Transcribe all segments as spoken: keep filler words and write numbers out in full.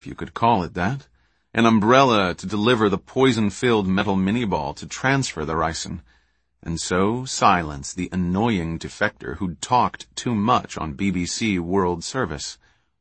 if you could call it that, an umbrella to deliver the poison-filled metal mini-ball to transfer the ricin, and so silence the annoying defector who'd talked too much on B B C World Service.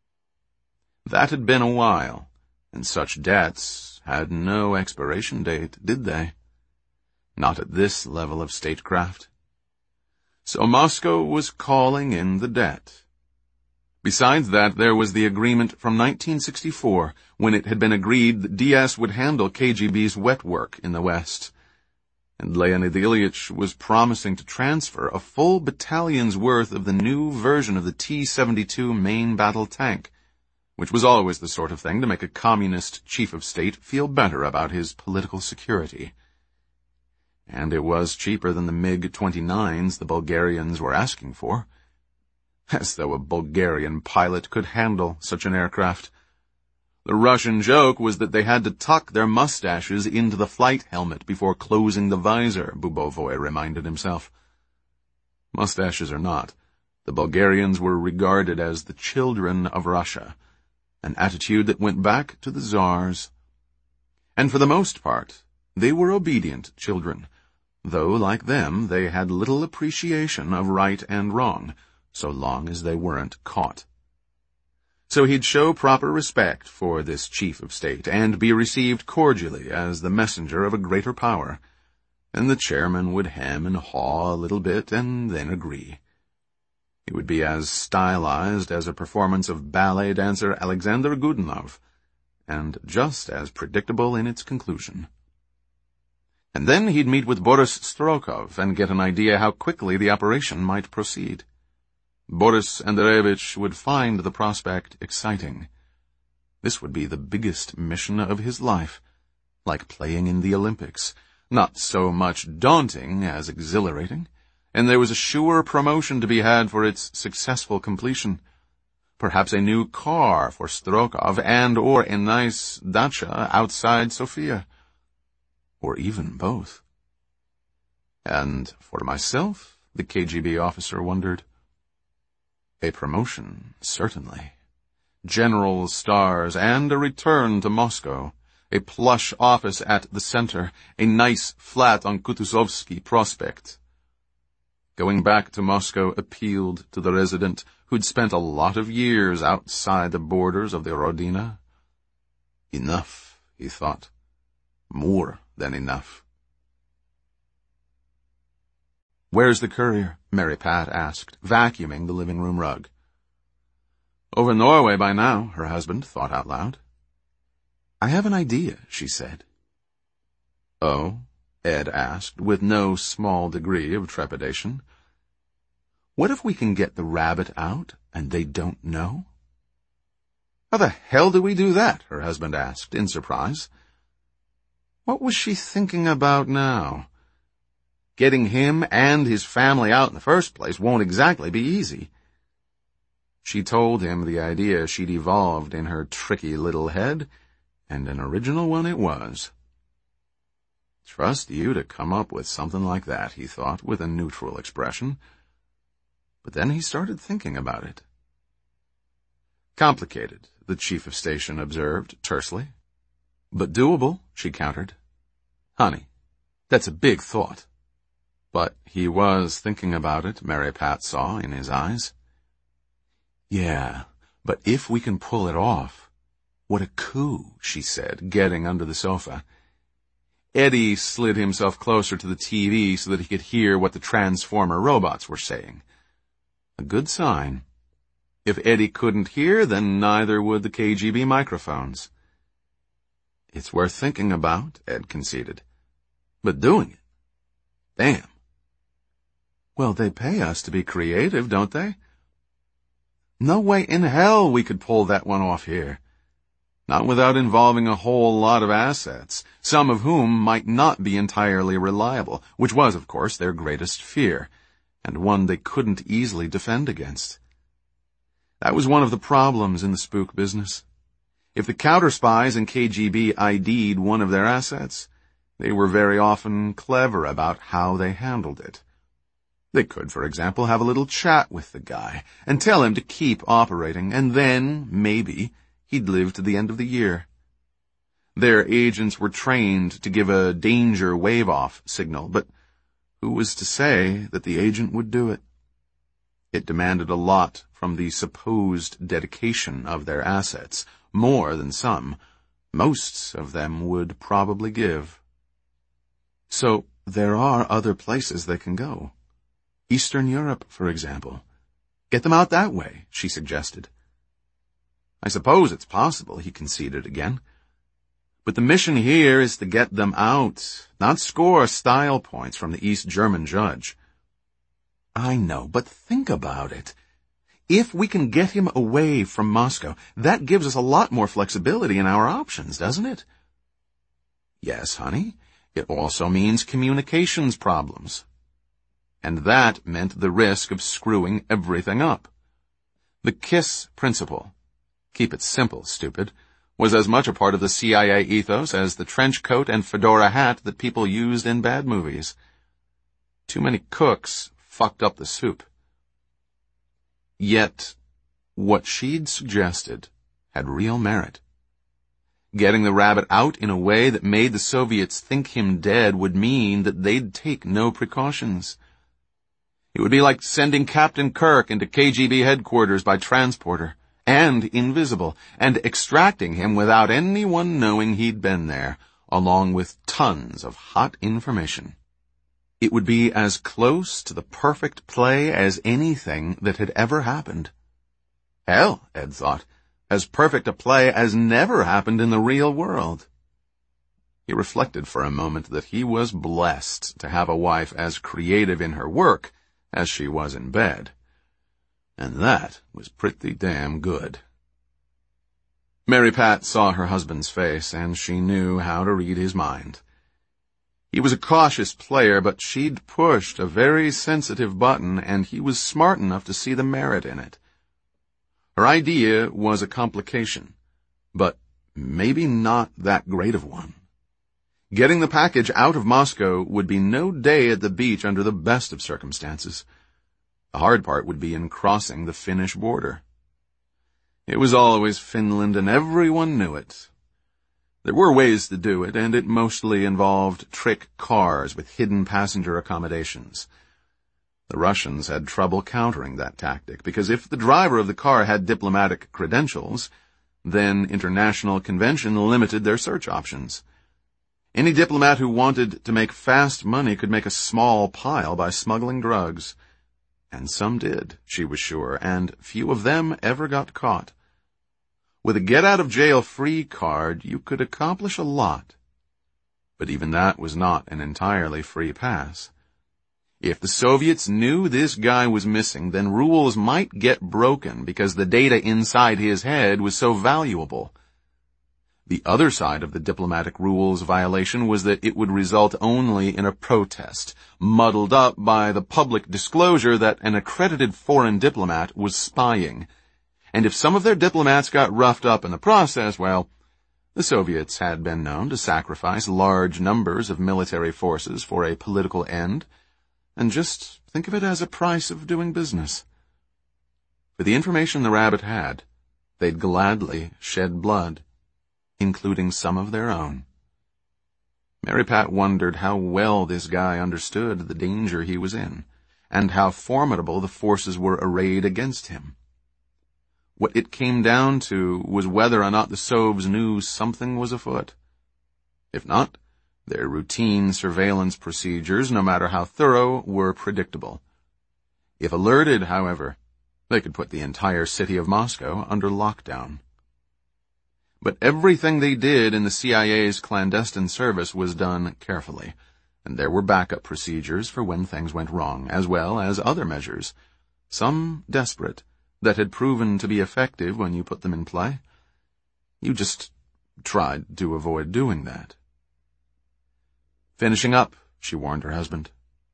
That had been a while, and such debts had no expiration date, did they? Not at this level of statecraft. So Moscow was calling in the debt. Besides that, there was the agreement from nineteen sixty-four, when it had been agreed that D S would handle K G B's wet work in the West. And Leonid Ilyich was promising to transfer a full battalion's worth of the new version of the T seventy-two main battle tank, which was always the sort of thing to make a communist chief of state feel better about his political security. And it was cheaper than the MiG twenty-nines the Bulgarians were asking for. As though a Bulgarian pilot could handle such an aircraft. The Russian joke was that they had to tuck their mustaches into the flight helmet before closing the visor, Bubovoy reminded himself. Mustaches or not, the Bulgarians were regarded as the children of Russia, an attitude that went back to the Tsars. And for the most part, they were obedient children, though, like them, they had little appreciation of right and wrong, so long as they weren't caught. So he'd show proper respect for this chief of state, and be received cordially as the messenger of a greater power, and the chairman would hem and haw a little bit and then agree. It would be as stylized as a performance of ballet dancer Alexander Godunov, and just as predictable in its conclusion. And then he'd meet with Boris Strokov and get an idea how quickly the operation might proceed. Boris Andreevich would find the prospect exciting. This would be the biggest mission of his life, like playing in the Olympics, not so much daunting as exhilarating, and there was a sure promotion to be had for its successful completion. Perhaps a new car for Strokov and or a nice dacha outside Sofia. Or even both. And for myself, the K G B officer wondered. A promotion, certainly. General stars and a return to Moscow. A plush office at the center. A nice flat on Kutuzovsky Prospect. Going back to Moscow appealed to the resident who'd spent a lot of years outside the borders of the Rodina. Enough, he thought. More than enough. "Where's the courier?" Mary Pat asked, vacuuming the living room rug. "Over Norway by now," her husband thought out loud. "I have an idea," she said. "Oh?" Ed asked, with no small degree of trepidation. "What if we can get the rabbit out and they don't know?" "How the hell do we do that?" her husband asked, in surprise. What was she thinking about now? Getting him and his family out in the first place won't exactly be easy. She told him the idea she'd evolved in her tricky little head, and an original one it was. Trust you to come up with something like that, he thought, with a neutral expression. But then he started thinking about it. Complicated, the chief of station observed tersely. But doable, she countered. Honey, that's a big thought. But he was thinking about it, Mary Pat saw in his eyes. Yeah, but if we can pull it off. What a coup, she said, getting under the sofa. Eddie slid himself closer to the T V so that he could hear what the Transformer robots were saying. A good sign. If Eddie couldn't hear, then neither would the K G B microphones. It's worth thinking about, Ed conceded. But doing it? Damn. Well, they pay us to be creative, don't they? No way in hell we could pull that one off here. Not without involving a whole lot of assets, some of whom might not be entirely reliable, which was, of course, their greatest fear, and one they couldn't easily defend against. That was one of the problems in the spook business. If the counter-spies in K G B I D'd one of their assets, they were very often clever about how they handled it. They could, for example, have a little chat with the guy and tell him to keep operating, and then, maybe, he'd live to the end of the year. Their agents were trained to give a danger wave-off signal, but who was to say that the agent would do it? It demanded a lot from the supposed dedication of their assets, more than some, most of them would probably give. So there are other places they can go. Eastern Europe, for example. Get them out that way, she suggested. I suppose it's possible, he conceded again. But the mission here is to get them out, not score style points from the East German judge. I know, but think about it. If we can get him away from Moscow, that gives us a lot more flexibility in our options, doesn't it? Yes, honey. It also means communications problems. And that meant the risk of screwing everything up. The KISS principle, keep it simple, stupid, was as much a part of the C I A ethos as the trench coat and fedora hat that people used in bad movies. Too many cooks fucked up the soup. Yet, what she'd suggested had real merit. Getting the rabbit out in a way that made the Soviets think him dead would mean that they'd take no precautions. It would be like sending Captain Kirk into K G B headquarters by transporter, and invisible, and extracting him without anyone knowing he'd been there, along with tons of hot information. It would be as close to the perfect play as anything that had ever happened. Hell, Ed thought, as perfect a play as never happened in the real world. He reflected for a moment that he was blessed to have a wife as creative in her work as she was in bed. And that was pretty damn good. Mary Pat saw her husband's face, and she knew how to read his mind. He was a cautious player, but she'd pushed a very sensitive button, and he was smart enough to see the merit in it. Her idea was a complication, but maybe not that great of one. Getting the package out of Moscow would be no day at the beach under the best of circumstances. The hard part would be in crossing the Finnish border. It was always Finland, and everyone knew it. There were ways to do it, and it mostly involved trick cars with hidden passenger accommodations. The Russians had trouble countering that tactic, because if the driver of the car had diplomatic credentials, then international convention limited their search options. Any diplomat who wanted to make fast money could make a small pile by smuggling drugs. And some did, she was sure, and few of them ever got caught. With a get-out-of-jail-free card, you could accomplish a lot. But even that was not an entirely free pass. If the Soviets knew this guy was missing, then rules might get broken because the data inside his head was so valuable. The other side of the diplomatic rules violation was that it would result only in a protest, muddled up by the public disclosure that an accredited foreign diplomat was spying. And if some of their diplomats got roughed up in the process, well, the Soviets had been known to sacrifice large numbers of military forces for a political end, and just think of it as a price of doing business. For the information the rabbit had, they'd gladly shed blood, including some of their own. Mary Pat wondered how well this guy understood the danger he was in, and how formidable the forces were arrayed against him. What it came down to was whether or not the Sovs knew something was afoot. If not, their routine surveillance procedures, no matter how thorough, were predictable. If alerted, however, they could put the entire city of Moscow under lockdown. But everything they did in the C I A's clandestine service was done carefully, and there were backup procedures for when things went wrong, as well as other measures, some desperate, that had proven to be effective when you put them in play. You just tried to avoid doing that. Finishing up, she warned her husband.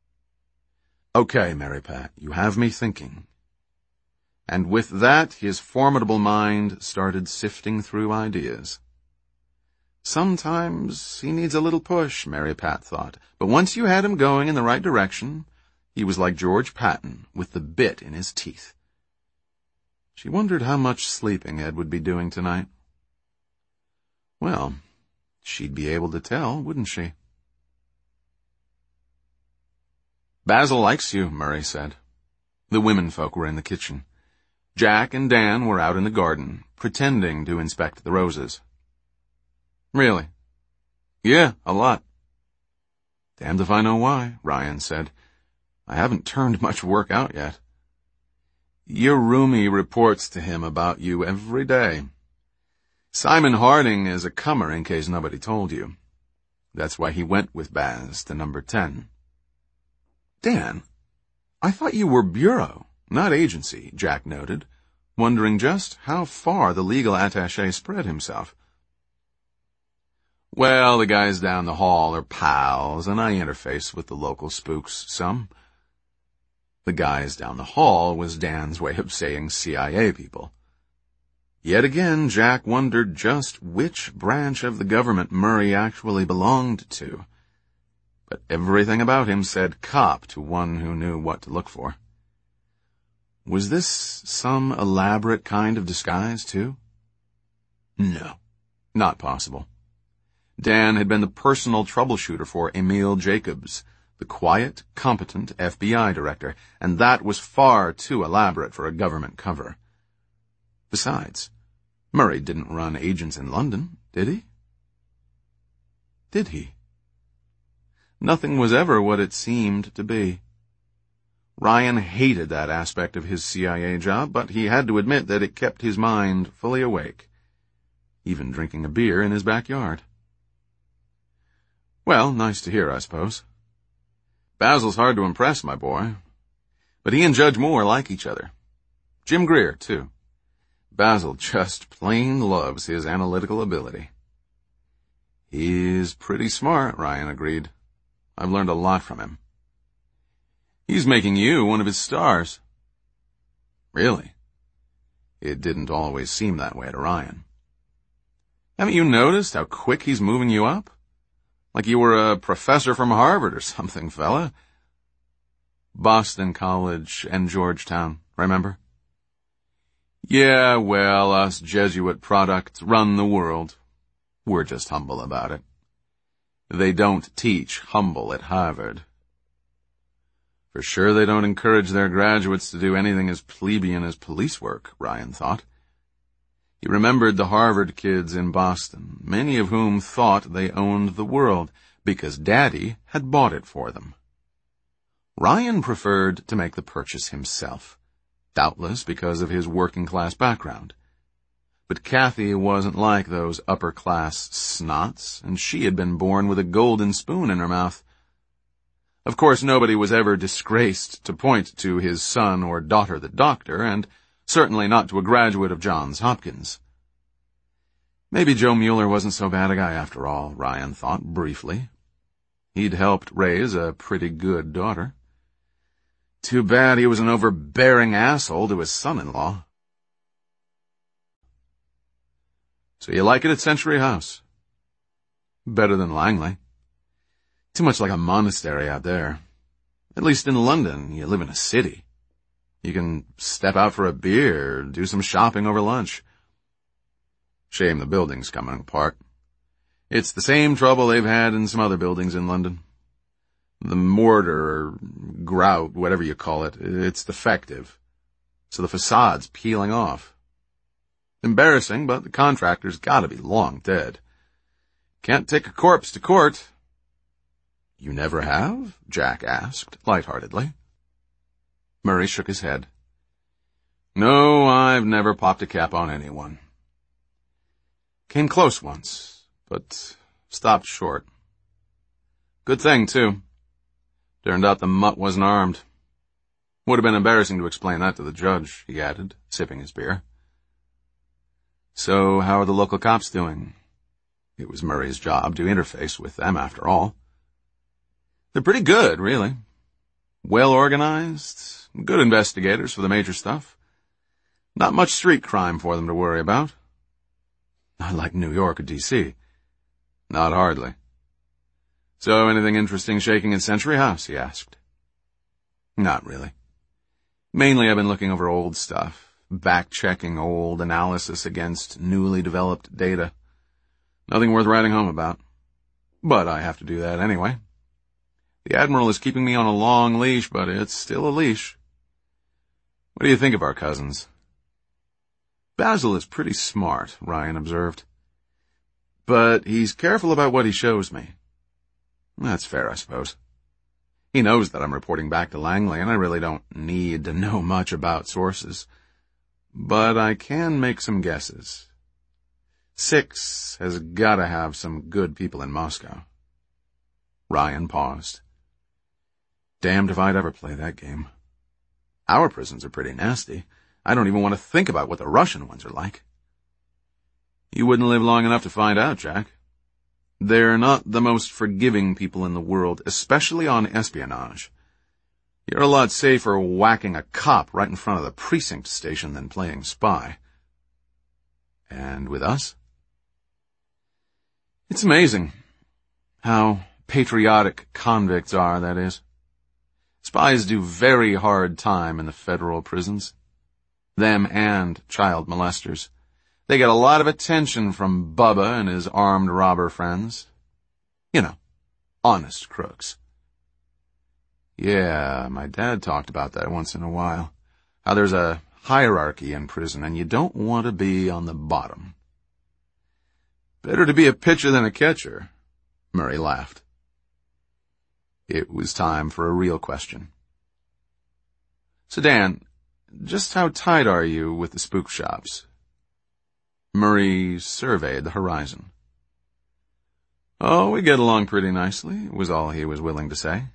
Okay, Mary Pat, you have me thinking. And with that, his formidable mind started sifting through ideas. Sometimes he needs a little push, Mary Pat thought, but once you had him going in the right direction, he was like George Patton with the bit in his teeth. She wondered how much sleeping Ed would be doing tonight. Well, she'd be able to tell, wouldn't she? Basil likes you, Murray said. The womenfolk were in the kitchen. Jack and Dan were out in the garden, pretending to inspect the roses. Really? Yeah, a lot. Damned if I know why, Ryan said. I haven't turned much work out yet. Your roomie reports to him about you every day. Simon Harding is a comer, in case nobody told you. That's why he went with Baz to number ten. Dan, I thought you were bureau, not agency, Jack noted, wondering just how far the legal attaché spread himself. Well, the guys down the hall are pals, and I interface with the local spooks some. The guys down the hall was Dan's way of saying C I A people. Yet again, Jack wondered just which branch of the government Murray actually belonged to. But everything about him said cop to one who knew what to look for. Was this some elaborate kind of disguise, too? No, not possible. Dan had been the personal troubleshooter for Emil Jacobs, the quiet, competent F B I director, and that was far too elaborate for a government cover. Besides, Murray didn't run agents in London, did he? Did he? Nothing was ever what it seemed to be. Ryan hated that aspect of his C I A job, but he had to admit that it kept his mind fully awake, even drinking a beer in his backyard. Well, nice to hear, I suppose. Basil's hard to impress, my boy. But he and Judge Moore like each other. Jim Greer, too. Basil just plain loves his analytical ability. He's pretty smart, Ryan agreed. I've learned a lot from him. He's making you one of his stars. Really? It didn't always seem that way to Ryan. Haven't you noticed how quick he's moving you up? Like you were a professor from Harvard or something, fella. Boston College and Georgetown, remember? Yeah, well, us Jesuit products run the world. We're just humble about it. They don't teach humble at Harvard. For sure they don't encourage their graduates to do anything as plebeian as police work, Ryan thought. He remembered the Harvard kids in Boston, many of whom thought they owned the world because Daddy had bought it for them. Ryan preferred to make the purchase himself, doubtless because of his working-class background. But Kathy wasn't like those upper-class snots, and she had been born with a golden spoon in her mouth. Of course, nobody was ever disgraced to point to his son or daughter the doctor, and certainly not to a graduate of Johns Hopkins. Maybe Joe Mueller wasn't so bad a guy after all, Ryan thought briefly. He'd helped raise a pretty good daughter. Too bad he was an overbearing asshole to his son-in-law. So you like it at Century House? Better than Langley. Too much like a monastery out there. At least in London, you live in a city. You can step out for a beer, do some shopping over lunch. Shame the building's coming apart. It's the same trouble they've had in some other buildings in London. The mortar, or grout, whatever you call it, it's defective. So the facade's peeling off. Embarrassing, but the contractor's gotta be long dead. Can't take a corpse to court. You never have? Jack asked, lightheartedly. Murray shook his head. No, I've never popped a cap on anyone. Came close once, but stopped short. Good thing, too. Turned out the mutt wasn't armed. Would have been embarrassing to explain that to the judge, he added, sipping his beer. So, how are the local cops doing? It was Murray's job to interface with them, after all. They're pretty good, really. Well organized, good investigators for the major stuff. Not much street crime for them to worry about. Not like New York or D C Not hardly. So, anything interesting shaking in Century House, he asked. Not really. Mainly I've been looking over old stuff, back-checking old analysis against newly developed data. Nothing worth writing home about. But I have to do that anyway. The Admiral is keeping me on a long leash, but it's still a leash. What do you think of our cousins? Basil is pretty smart, Ryan observed. But he's careful about what he shows me. That's fair, I suppose. He knows that I'm reporting back to Langley, and I really don't need to know much about sources. But I can make some guesses. Six has got to have some good people in Moscow. Ryan paused. Damned if I'd ever play that game. Our prisons are pretty nasty. I don't even want to think about what the Russian ones are like. You wouldn't live long enough to find out, Jack. They're not the most forgiving people in the world, especially on espionage. You're a lot safer whacking a cop right in front of the precinct station than playing spy. And with us? It's amazing how patriotic convicts are, that is. Spies do very hard time in the federal prisons. Them and child molesters. They get a lot of attention from Bubba and his armed robber friends. You know, honest crooks. Yeah, my dad talked about that once in a while. How there's a hierarchy in prison and you don't want to be on the bottom. Better to be a pitcher than a catcher, Murray laughed. It was time for a real question. So Dan, just how tight are you with the spook shops? Murray surveyed the horizon. Oh, we get along pretty nicely, was all he was willing to say.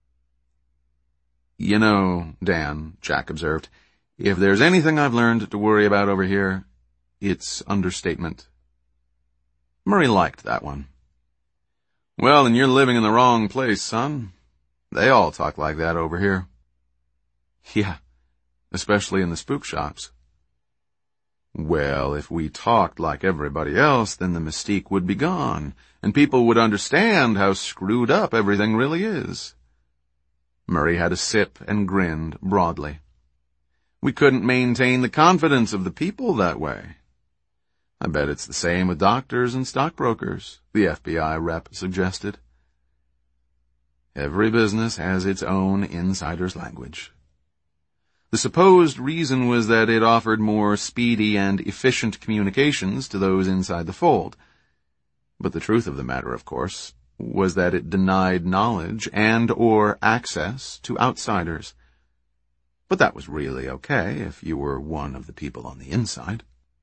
You know, Dan, Jack observed, if there's anything I've learned to worry about over here, it's understatement. Murray liked that one. Well, then you're living in the wrong place, son. They all talk like that over here. Yeah, especially in the spook shops. Well, if we talked like everybody else, then the mystique would be gone, and people would understand how screwed up everything really is. Murray had a sip and grinned broadly. We couldn't maintain the confidence of the people that way. I bet it's the same with doctors and stockbrokers, the F B I rep suggested. Every business has its own insider's language. The supposed reason was that it offered more speedy and efficient communications to those inside the fold. But the truth of the matter, of course, was that it denied knowledge and or access to outsiders. But that was really okay if you were one of the people on the inside.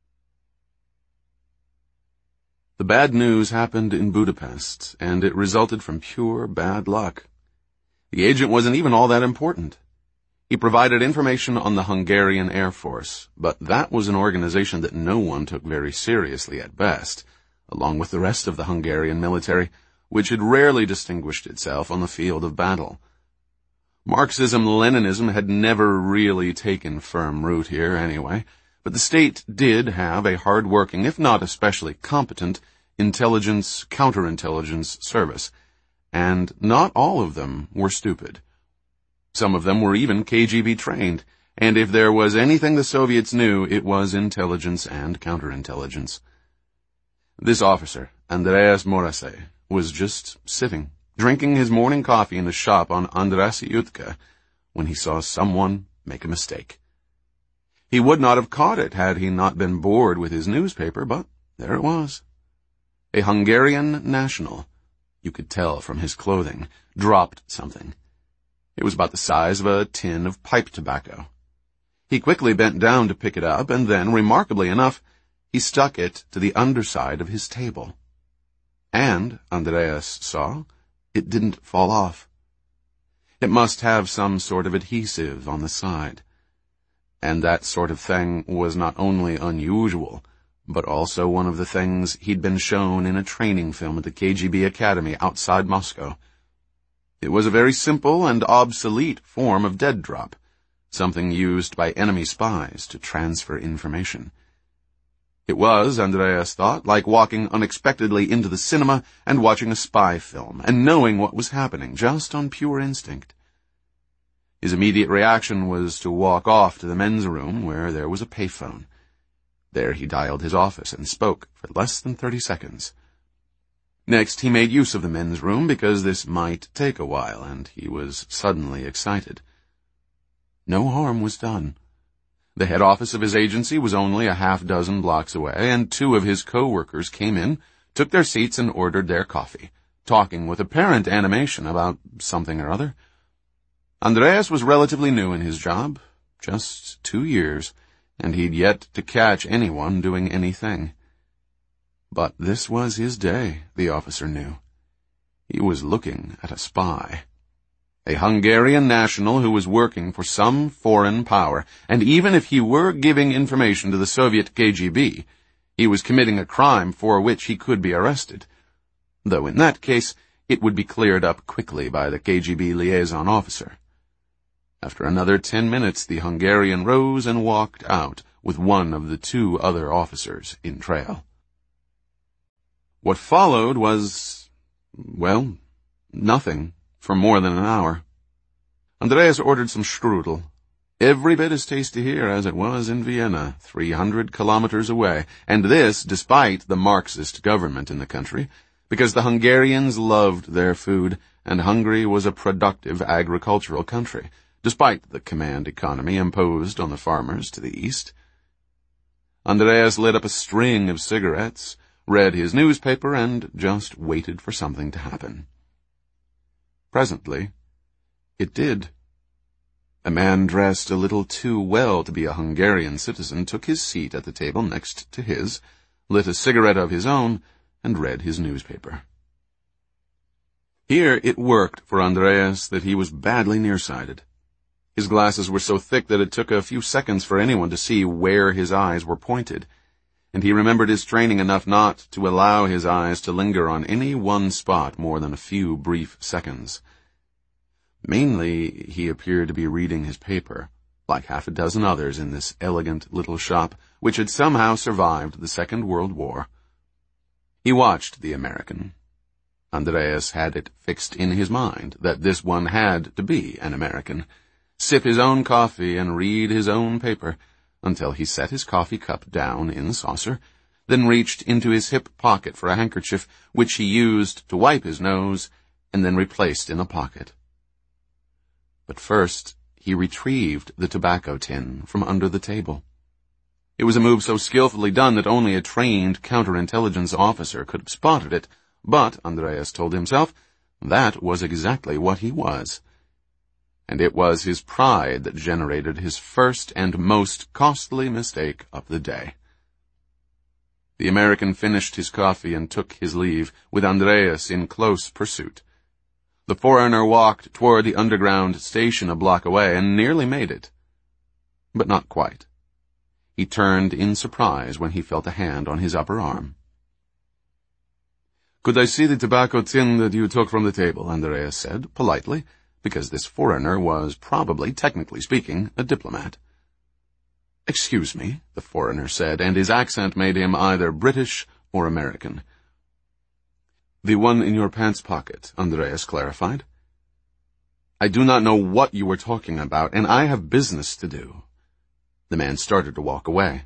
The bad news happened in Budapest, and it resulted from pure bad luck. The agent wasn't even all that important. He provided information on the Hungarian Air Force, but that was an organization that no one took very seriously at best, along with the rest of the Hungarian military, which had rarely distinguished itself on the field of battle. Marxism-Leninism had never really taken firm root here anyway, but the state did have a hard-working, if not especially competent, intelligence, counterintelligence service, and not all of them were stupid. Some of them were even K G B trained, and if there was anything the Soviets knew, it was intelligence and counterintelligence. This officer, Andreas Morase, was just sitting, drinking his morning coffee in the shop on Andrassy Utka, when he saw someone make a mistake. He would not have caught it had he not been bored with his newspaper, but there it was. A Hungarian national, you could tell from his clothing, dropped something. It was about the size of a tin of pipe tobacco. He quickly bent down to pick it up, and then, remarkably enough, he stuck it to the underside of his table. And, Andreas saw, it didn't fall off. It must have some sort of adhesive on the side. And that sort of thing was not only unusual, but also one of the things he'd been shown in a training film at the K G B Academy outside Moscow. It was a very simple and obsolete form of dead drop, something used by enemy spies to transfer information. It was, Andreas thought, like walking unexpectedly into the cinema and watching a spy film, and knowing what was happening, just on pure instinct. His immediate reaction was to walk off to the men's room, where there was a payphone. There he dialed his office and spoke for less than thirty seconds Next, he made use of the men's room because this might take a while, and he was suddenly excited. No harm was done. The head office of his agency was only a half dozen blocks away, and two of his co-workers came in, took their seats, and ordered their coffee, talking with apparent animation about something or other. Andreas was relatively new in his job, just two years, and he'd yet to catch anyone doing anything. But this was his day, the officer knew. He was looking at a spy. A Hungarian national who was working for some foreign power, and even if he were giving information to the Soviet K G B, he was committing a crime for which he could be arrested. Though in that case, it would be cleared up quickly by the K G B liaison officer. After another ten minutes, the Hungarian rose and walked out with one of the two other officers in trail. What followed was, well, nothing for more than an hour. Andreas ordered some strudel, every bit as tasty here as it was in Vienna, three hundred kilometers away, and this despite the Marxist government in the country, because the Hungarians loved their food, and Hungary was a productive agricultural country, despite the command economy imposed on the farmers to the east. Andreas lit up a string of cigarettes, read his newspaper, and just waited for something to happen. Presently, it did. A man dressed a little too well to be a Hungarian citizen took his seat at the table next to his, lit a cigarette of his own, and read his newspaper. Here it worked for Andreas that he was badly nearsighted. His glasses were so thick that it took a few seconds for anyone to see where his eyes were pointed, and he remembered his training enough not to allow his eyes to linger on any one spot more than a few brief seconds. Mainly, he appeared to be reading his paper, like half a dozen others in this elegant little shop, which had somehow survived the Second World War. He watched the American. Andreas had it fixed in his mind that this one had to be an American, sip his own coffee and read his own paper, until he set his coffee cup down in the saucer, then reached into his hip pocket for a handkerchief, which he used to wipe his nose, and then replaced in the pocket. But first, he retrieved the tobacco tin from under the table. It was a move so skillfully done that only a trained counterintelligence officer could have spotted it, but, Andreas told himself, that was exactly what he was. And it was his pride that generated his first and most costly mistake of the day. The American finished his coffee and took his leave, with Andreas in close pursuit. The foreigner walked toward the underground station a block away and nearly made it. But not quite. He turned in surprise when he felt a hand on his upper arm. "Could I see the tobacco tin that you took from the table?" Andreas said, politely, because this foreigner was probably, technically speaking, a diplomat. "Excuse me," the foreigner said, and his accent made him either British or American. "The one in your pants pocket," Andreas clarified. "I do not know what you were talking about, and I have business to do." The man started to walk away.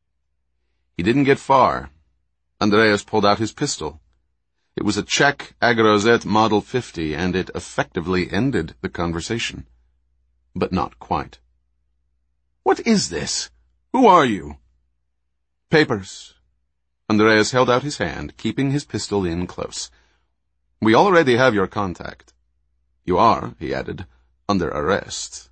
He didn't get far. Andreas pulled out his pistol. It was a Czech Agrozet Model fifty, and it effectively ended the conversation. But not quite. "What is this? Who are you?" "Papers." Andreas held out his hand, keeping his pistol in close. "We already have your contact. You are," he added, "under arrest."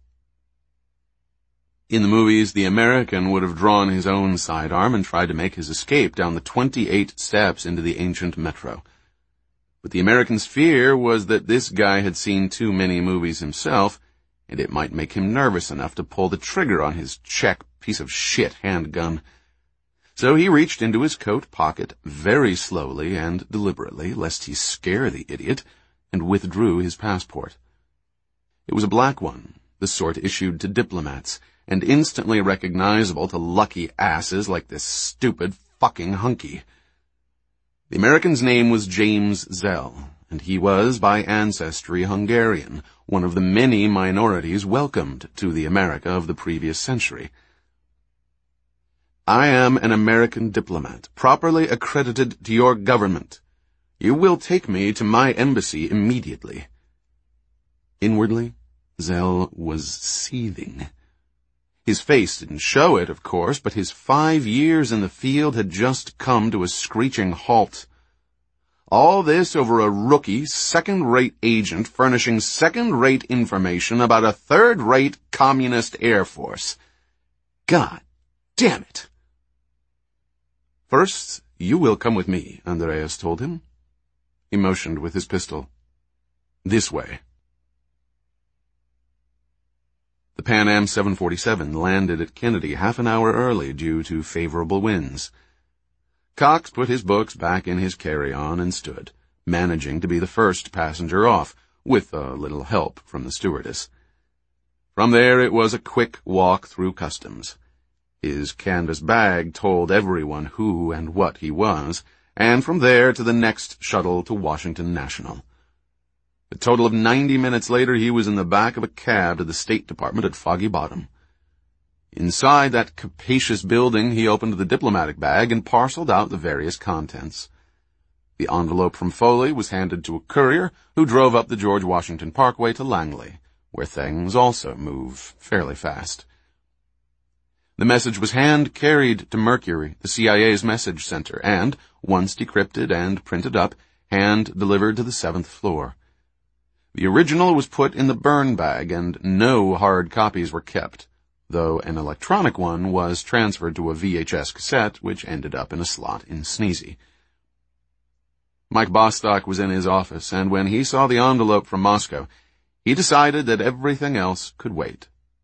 In the movies, the American would have drawn his own sidearm and tried to make his escape down the twenty-eight steps into the ancient metro. But the American's fear was that this guy had seen too many movies himself, and it might make him nervous enough to pull the trigger on his Czech piece of shit handgun. So he reached into his coat pocket very slowly and deliberately, lest he scare the idiot, and withdrew his passport. It was a black one, the sort issued to diplomats, and instantly recognizable to lucky asses like this stupid fucking hunky. The American's name was James Zell, and he was by ancestry Hungarian, one of the many minorities welcomed to the America of the previous century. "I am an American diplomat, properly accredited to your government. You will take me to my embassy immediately. Inwardly, Zell was seething. His face didn't show it, of course, but his five years in the field had just come to a screeching halt. All this over a rookie, second-rate agent furnishing second-rate information about a third-rate communist air force. God damn it! First, you will come with me, Andreas told him. He motioned with his pistol. This way. The Pan Am seven forty-seven landed at Kennedy half an hour early due to favorable winds. Cox put his books back in his carry-on and stood, managing to be the first passenger off, with a little help from the stewardess. From there it was a quick walk through customs. His canvas bag told everyone who and what he was, and from there to the next shuttle to Washington National. A total of ninety minutes later, he was in the back of a cab to the State Department at Foggy Bottom. Inside that capacious building, he opened the diplomatic bag and parceled out the various contents. The envelope from Foley was handed to a courier who drove up the George Washington Parkway to Langley, where things also move fairly fast. The message was hand-carried to Mercury, the C I A's message center, and, once decrypted and printed up, hand-delivered to the seventh floor. The original was put in the burn bag, and no hard copies were kept, though an electronic one was transferred to a V H S cassette, which ended up in a slot in Sneezy. Mike Bostock was in his office, and when he saw the envelope from Moscow, he decided that everything else could wait.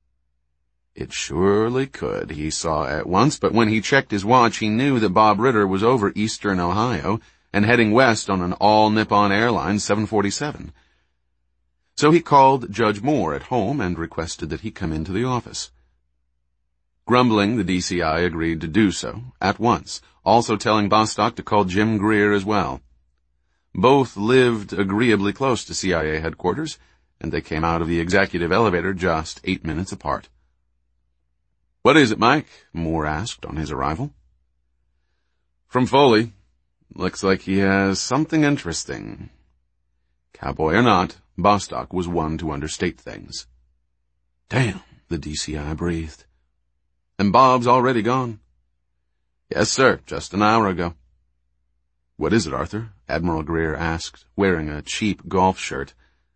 It surely could, he saw at once, but when he checked his watch, he knew that Bob Ritter was over eastern Ohio and heading west on an all-Nippon Airlines seven forty-seven. So he called Judge Moore at home and requested that he come into the office. Grumbling, the D C I agreed to do so, at once, also telling Bostock to call Jim Greer as well. Both lived agreeably close to C I A headquarters, and they came out of the executive elevator just eight minutes apart. "What is it, Mike?" Moore asked on his arrival. "From Foley. Looks like he has something interesting." Cowboy or not, Bostock was one to understate things. "Damn," the D C I breathed. "And Bob's already gone?" "Yes, sir, just an hour ago." "What is it, Arthur?" Admiral Greer asked, wearing a cheap golf shirt.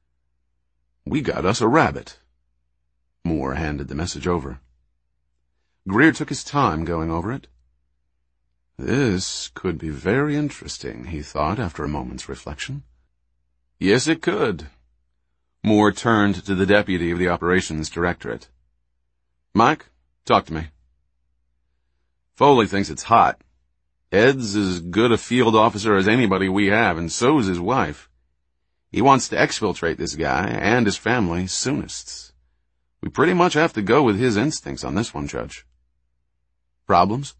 "We got us a rabbit." Moore handed the message over. Greer took his time going over it. This could be very interesting, he thought after a moment's reflection. Yes, it could. Moore turned to the deputy of the operations directorate. "Mike, talk to me." "Foley thinks it's hot. Ed's as good a field officer as anybody we have, and so's his wife. He wants to exfiltrate this guy and his family soonest. We pretty much have to go with his instincts on this one, Judge." "Problems?"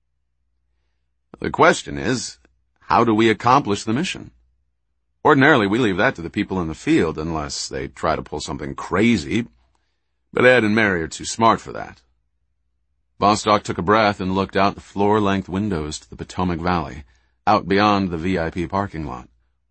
"The question is, how do we accomplish the mission? Ordinarily, we leave that to the people in the field, unless they try to pull something crazy, but Ed and Mary are too smart for that." Bostock took a breath and looked out the floor-length windows to the Potomac Valley, out beyond the V I P parking lot.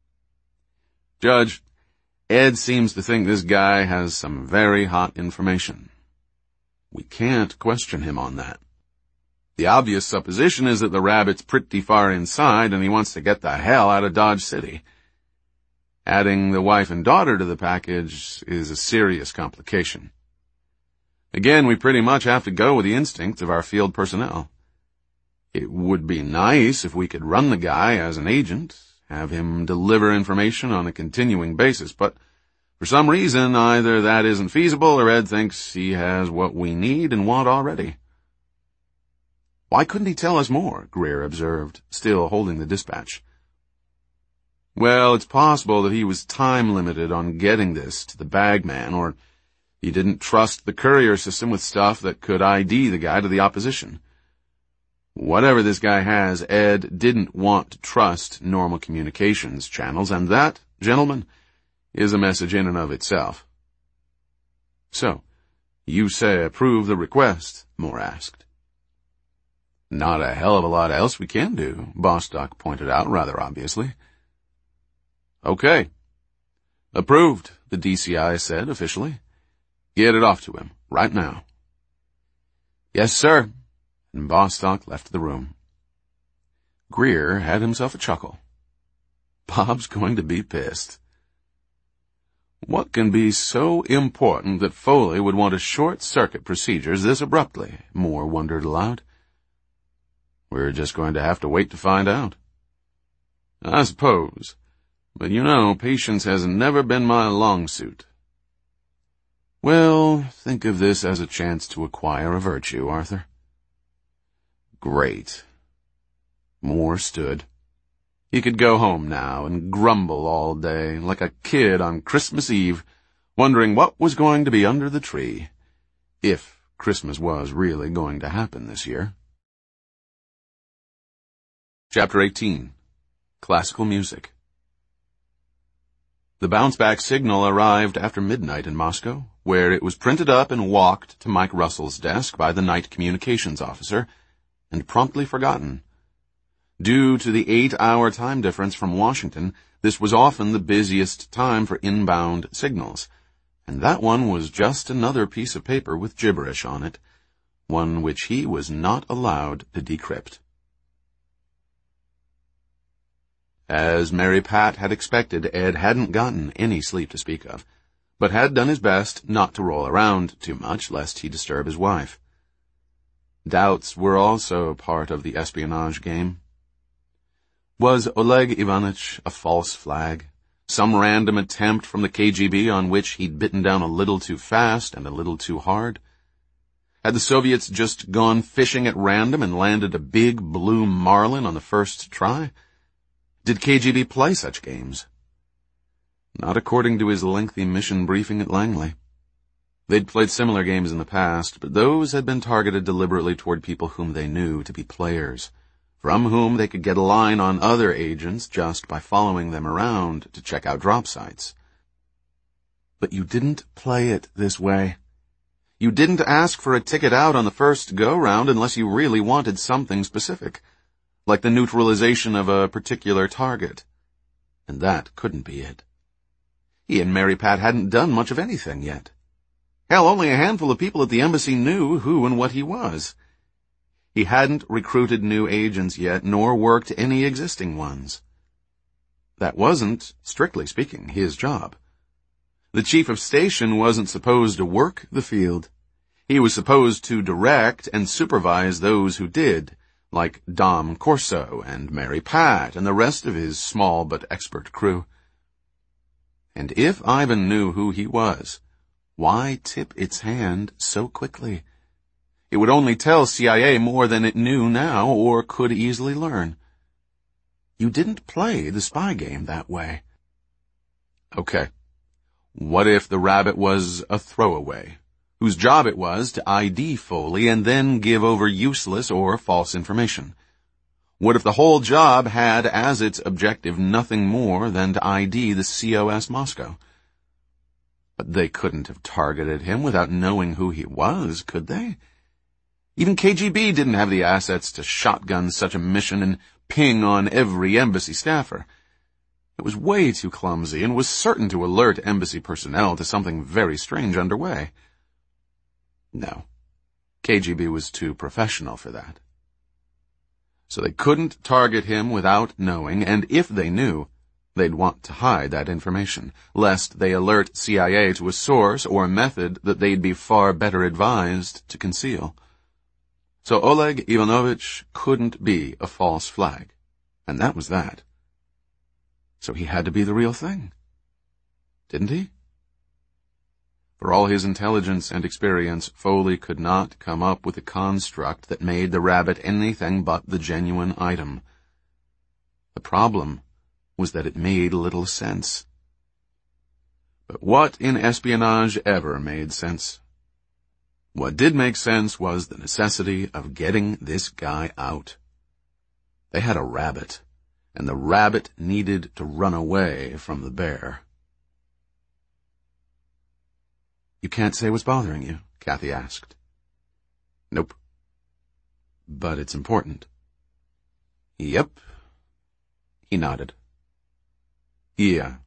"Judge, Ed seems to think this guy has some very hot information. We can't question him on that. The obvious supposition is that the rabbit's pretty far inside and he wants to get the hell out of Dodge City. Adding the wife and daughter to the package is a serious complication. Again, we pretty much have to go with the instincts of our field personnel. It would be nice if we could run the guy as an agent, have him deliver information on a continuing basis, but for some reason, either that isn't feasible or Ed thinks he has what we need and want already." "Why couldn't he tell us more?" Greer observed, still holding the dispatch. "Well, it's possible that he was time-limited on getting this to the bagman, or he didn't trust the courier system with stuff that could I D the guy to the opposition. Whatever this guy has, Ed didn't want to trust normal communications channels, and that, gentlemen, is a message in and of itself." "So, you say approve the request?" Moore asked. "Not a hell of a lot else we can do," Bostock pointed out rather obviously. Okay. Approved, the D C I said officially. Get it off to him, right now. Yes, sir, and Bostock left the room. Greer had himself a chuckle. Bob's going to be pissed. What can be so important that Foley would want to short-circuit procedures this abruptly? Moore wondered aloud. We're just going to have to wait to find out. I suppose. But you know, patience has never been my long suit. Well, think of this as a chance to acquire a virtue, Arthur. Great. Moore stood. He could go home now and grumble all day, like a kid on Christmas Eve, wondering what was going to be under the tree, if Christmas was really going to happen this year. Chapter eighteen. Classical Music. The bounce-back signal arrived after midnight in Moscow, where it was printed up and walked to Mike Russell's desk by the night communications officer, and promptly forgotten. Due to the eight-hour time difference from Washington, this was often the busiest time for inbound signals, and that one was just another piece of paper with gibberish on it, one which he was not allowed to decrypt. As Mary Pat had expected, Ed hadn't gotten any sleep to speak of, but had done his best not to roll around too much lest he disturb his wife. Doubts were also part of the espionage game. Was Oleg Ivanitch a false flag? Some random attempt from the K G B on which he'd bitten down a little too fast and a little too hard? Had the Soviets just gone fishing at random and landed a big blue marlin on the first try? Did K G B play such games? Not according to his lengthy mission briefing at Langley. They'd played similar games in the past, but those had been targeted deliberately toward people whom they knew to be players, from whom they could get a line on other agents just by following them around to check out drop sites. But you didn't play it this way. You didn't ask for a ticket out on the first go-round unless you really wanted something specific, like the neutralization of a particular target. And that couldn't be it. He and Mary Pat hadn't done much of anything yet. Hell, only a handful of people at the embassy knew who and what he was. He hadn't recruited new agents yet, nor worked any existing ones. That wasn't, strictly speaking, his job. The chief of station wasn't supposed to work the field. He was supposed to direct and supervise those who did, like Dom Corso and Mary Pat and the rest of his small but expert crew. And if Ivan knew who he was, why tip its hand so quickly? It would only tell C I A more than it knew now or could easily learn. You didn't play the spy game that way. Okay. What if the rabbit was a throwaway, whose job it was to I D Foley and then give over useless or false information? What if the whole job had as its objective nothing more than to I D the C O S Moscow? But they couldn't have targeted him without knowing who he was, could they? Even K G B didn't have the assets to shotgun such a mission and ping on every embassy staffer. It was way too clumsy and was certain to alert embassy personnel to something very strange underway. No, K G B was too professional for that. So they couldn't target him without knowing, and if they knew, they'd want to hide that information, lest they alert C I A to a source or method that they'd be far better advised to conceal. So Oleg Ivanovich couldn't be a false flag, and that was that. So he had to be the real thing, didn't he? For all his intelligence and experience, Foley could not come up with a construct that made the rabbit anything but the genuine item. The problem was that it made little sense. But what in espionage ever made sense? What did make sense was the necessity of getting this guy out. They had a rabbit, and the rabbit needed to run away from the bear. You can't say what's bothering you, Kathy asked. Nope. But it's important. Yep. He nodded. Yeah.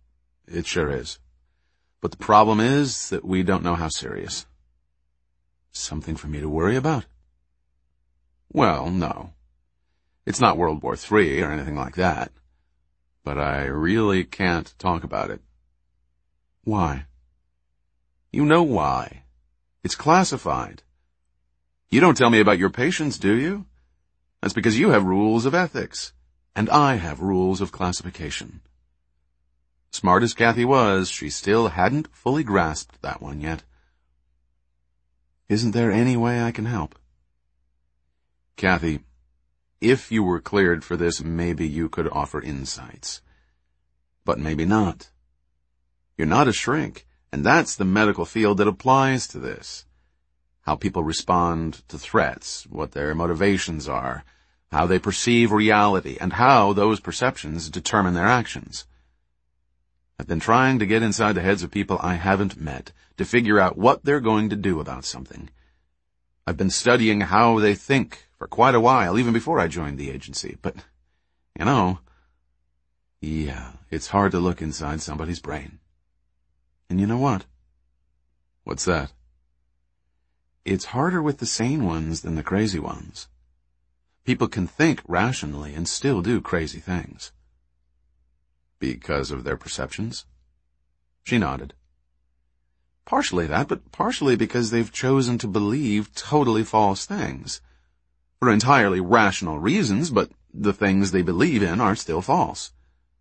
It sure is. But the problem is that we don't know how serious. Something for me to worry about? Well, no. It's not World War Three or anything like that. But I really can't talk about it. Why? You know why. It's classified. You don't tell me about your patients, do you? That's because you have rules of ethics, and I have rules of classification. Smart as Kathy was, she still hadn't fully grasped that one yet. Isn't there any way I can help? Kathy, if you were cleared for this, maybe you could offer insights. But maybe not. You're not a shrink, and that's the medical field that applies to this. How people respond to threats, what their motivations are, how they perceive reality, and how those perceptions determine their actions. I've been trying to get inside the heads of people I haven't met to figure out what they're going to do about something. I've been studying how they think for quite a while, even before I joined the agency. But, you know, yeah, it's hard to look inside somebody's brain. And you know what? What's that? It's harder with the sane ones than the crazy ones. People can think rationally and still do crazy things. Because of their perceptions? She nodded. Partially that, but partially because they've chosen to believe totally false things. For entirely rational reasons, but the things they believe in are still false.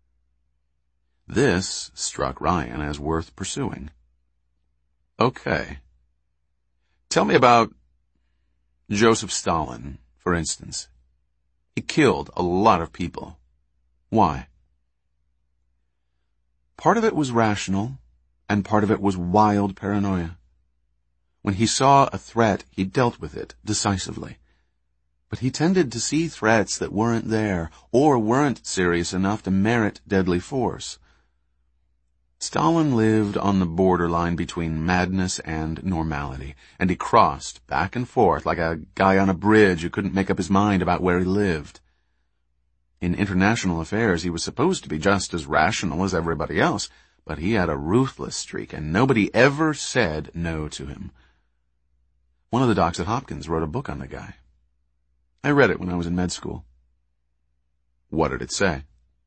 This struck Ryan as worth pursuing. Okay. Tell me about Joseph Stalin, for instance. He killed a lot of people. Why? Part of it was rational, and part of it was wild paranoia. When he saw a threat, he dealt with it decisively. But he tended to see threats that weren't there, or weren't serious enough to merit deadly force. Stalin lived on the borderline between madness and normality, and he crossed back and forth like a guy on a bridge who couldn't make up his mind about where he lived. In international affairs, he was supposed to be just as rational as everybody else, but he had a ruthless streak, and nobody ever said no to him. One of the docs at Hopkins wrote a book on the guy. I read it when I was in med school. What did it say?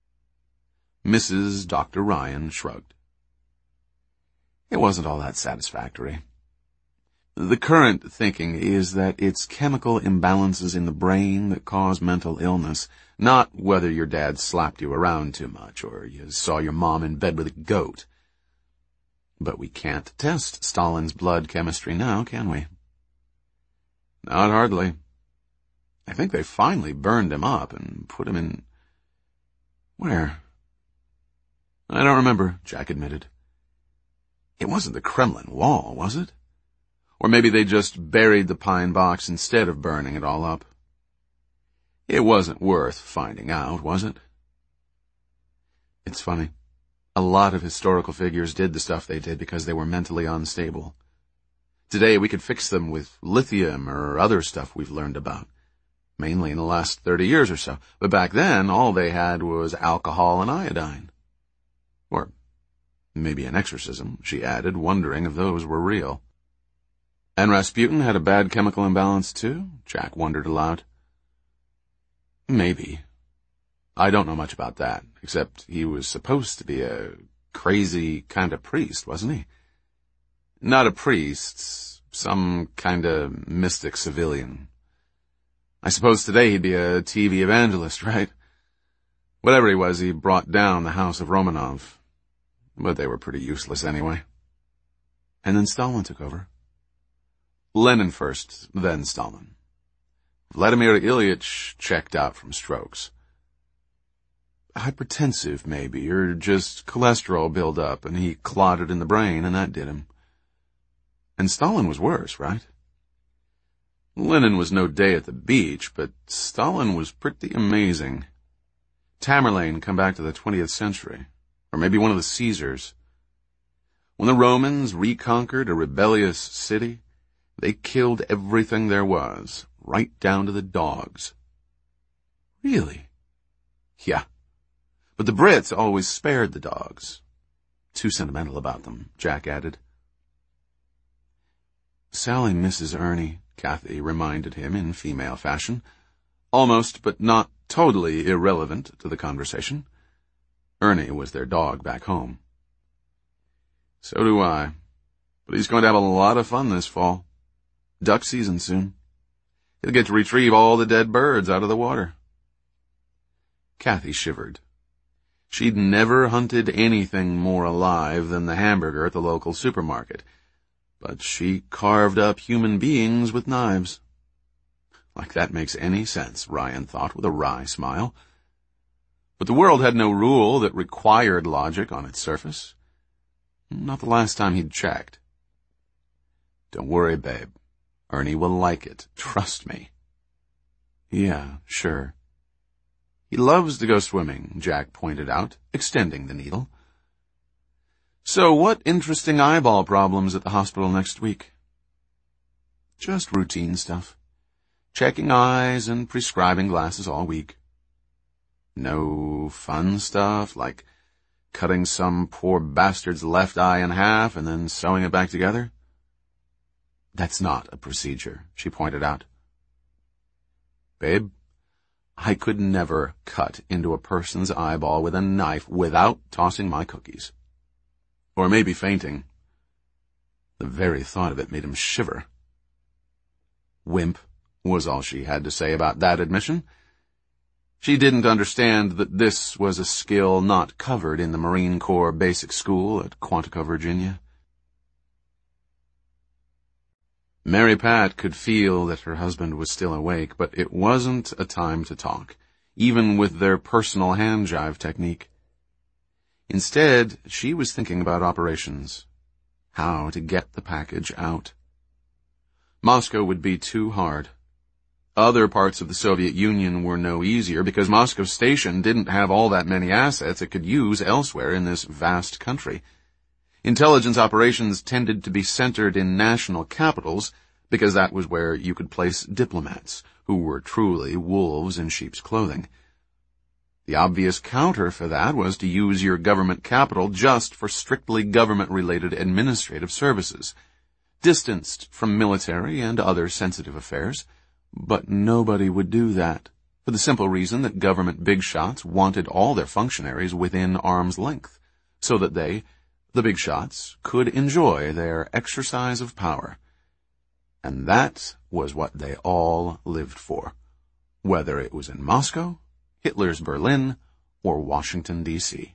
Missus Doctor Ryan shrugged. It wasn't all that satisfactory. The current thinking is that it's chemical imbalances in the brain that cause mental illness, not whether your dad slapped you around too much or you saw your mom in bed with a goat. But we can't test Stalin's blood chemistry now, can we? Not hardly. I think they finally burned him up and put him in... Where? I don't remember, Jack admitted. It wasn't the Kremlin wall, was it? Or maybe they just buried the pine box instead of burning it all up. It wasn't worth finding out, was it? It's funny. A lot of historical figures did the stuff they did because they were mentally unstable. Today we could fix them with lithium or other stuff we've learned about, mainly in the last thirty years or so. But back then, all they had was alcohol and iodine. Or maybe an exorcism, she added, wondering if those were real. And Rasputin had a bad chemical imbalance too? Jack wondered aloud. Maybe. I don't know much about that, except he was supposed to be a crazy kind of priest, wasn't he? Not a priest, some kind of mystic civilian. I suppose today he'd be a T V evangelist, right? Whatever he was, he brought down the House of Romanov. But they were pretty useless anyway. And then Stalin took over. Lenin first, then Stalin. Vladimir Ilyich checked out from strokes. Hypertensive, maybe, or just cholesterol build-up, and he clotted in the brain, and that did him. And Stalin was worse, right? Lenin was no day at the beach, but Stalin was pretty amazing. Tamerlane come back to the twentieth century, or maybe one of the Caesars. When the Romans reconquered a rebellious city, they killed everything there was, right down to the dogs. Really? Yeah. But the Brits always spared the dogs. Too sentimental about them, Jack added. Sally misses Ernie, Kathy reminded him in female fashion, almost but not totally irrelevant to the conversation. Ernie was their dog back home. So do I, but he's going to have a lot of fun this fall. Duck season soon. He'll get to retrieve all the dead birds out of the water. Kathy shivered. She'd never hunted anything more alive than the hamburger at the local supermarket, but she carved up human beings with knives. Like that makes any sense, Ryan thought with a wry smile. But the world had no rule that required logic on its surface. Not the last time he'd checked. Don't worry, babe. Ernie will like it. Trust me. Yeah, sure. He loves to go swimming, Jack pointed out, extending the needle. So what interesting eyeball problems at the hospital next week? Just routine stuff. Checking eyes and prescribing glasses all week. No fun stuff like cutting some poor bastard's left eye in half and then sewing it back together? That's not a procedure, she pointed out. Babe, I could never cut into a person's eyeball with a knife without tossing my cookies. Or maybe fainting. The very thought of it made him shiver. Wimp was all she had to say about that admission. She didn't understand that this was a skill not covered in the Marine Corps Basic School at Quantico, Virginia. Mary Pat could feel that her husband was still awake, but it wasn't a time to talk, even with their personal hand-jive technique. Instead, she was thinking about operations, how to get the package out. Moscow would be too hard. Other parts of the Soviet Union were no easier because Moscow Station didn't have all that many assets it could use elsewhere in this vast country. Intelligence operations tended to be centered in national capitals because that was where you could place diplomats, who were truly wolves in sheep's clothing. The obvious counter for that was to use your government capital just for strictly government-related administrative services, distanced from military and other sensitive affairs. But nobody would do that, for the simple reason that government big shots wanted all their functionaries within arm's length, so that they, the big shots, could enjoy their exercise of power. And that was what they all lived for, whether it was in Moscow, Hitler's Berlin, or Washington, D C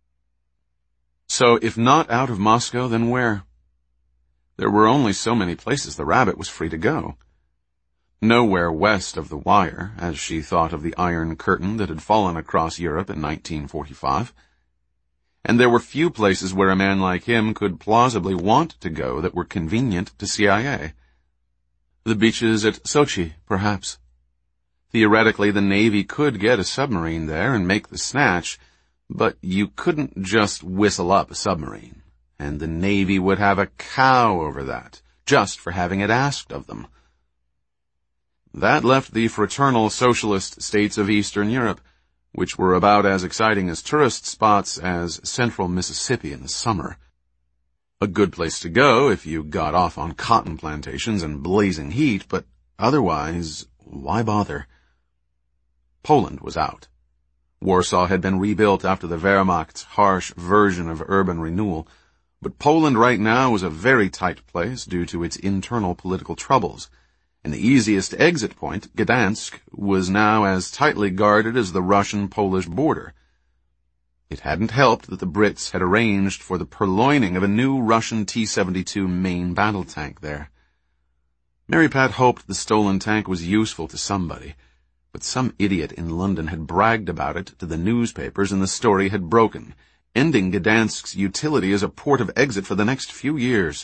So if not out of Moscow, then where? There were only so many places the rabbit was free to go. Nowhere west of the wire, as she thought of the Iron Curtain that had fallen across Europe in nineteen forty-five. And there were few places where a man like him could plausibly want to go that were convenient to C I A. The beaches at Sochi, perhaps. Theoretically, the Navy could get a submarine there and make the snatch, but you couldn't just whistle up a submarine, and the Navy would have a cow over that, just for having it asked of them. That left the fraternal socialist states of Eastern Europe, which were about as exciting as tourist spots as central Mississippi in the summer. A good place to go if you got off on cotton plantations and blazing heat, but otherwise, why bother? Poland was out. Warsaw had been rebuilt after the Wehrmacht's harsh version of urban renewal, but Poland right now was a very tight place due to its internal political troubles. And the easiest exit point, Gdansk, was now as tightly guarded as the Russian-Polish border. It hadn't helped that the Brits had arranged for the purloining of a new Russian T seventy-two main battle tank there. Mary Pat hoped the stolen tank was useful to somebody, but some idiot in London had bragged about it to the newspapers and the story had broken, ending Gdansk's utility as a port of exit for the next few years.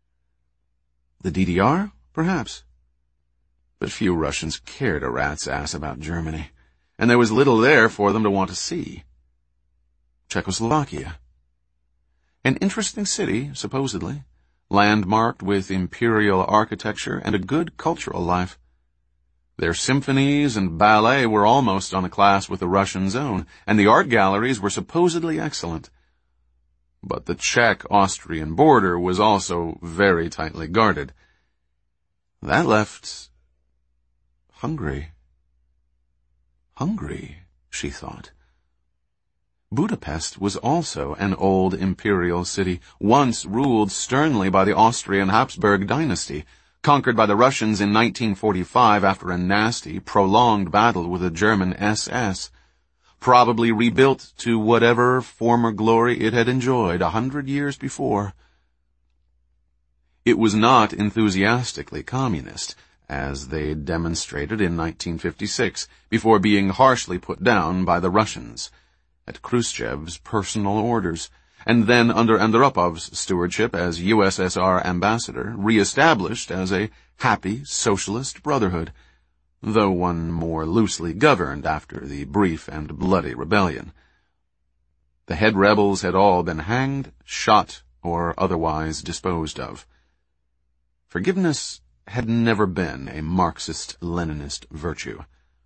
The D D R? Perhaps. But few Russians cared a rat's ass about Germany, and there was little there for them to want to see. Czechoslovakia. An interesting city, supposedly, landmarked with imperial architecture and a good cultural life. Their symphonies and ballet were almost on a class with the Russians' own, and the art galleries were supposedly excellent. But the Czech-Austrian border was also very tightly guarded. That left Hungary. Hungary, she thought. Budapest was also an old imperial city, once ruled sternly by the Austrian Habsburg dynasty, conquered by the Russians in nineteen forty-five after a nasty, prolonged battle with the German S S, probably rebuilt to whatever former glory it had enjoyed a hundred years before. It was not enthusiastically communist, as they demonstrated in nineteen fifty-six, before being harshly put down by the Russians, at Khrushchev's personal orders, and then under Andropov's stewardship as U S S R ambassador, re-established as a happy socialist brotherhood, though one more loosely governed after the brief and bloody rebellion. The head rebels had all been hanged, shot, or otherwise disposed of. Forgiveness had never been a Marxist-Leninist virtue.